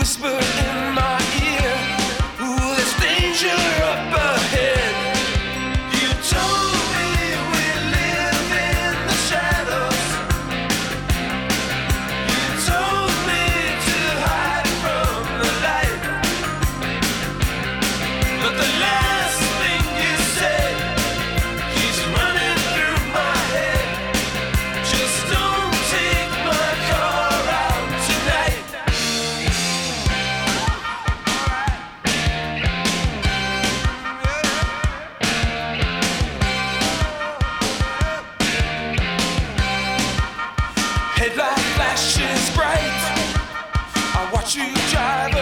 whisper in my ear, ooh, there's danger up ahead. You told me we live in the shadows. You told me to hide from the light. But the last thing you said keeps running through my head. Just don't take my car out tonight. Headlight flashes bright. I watch you drive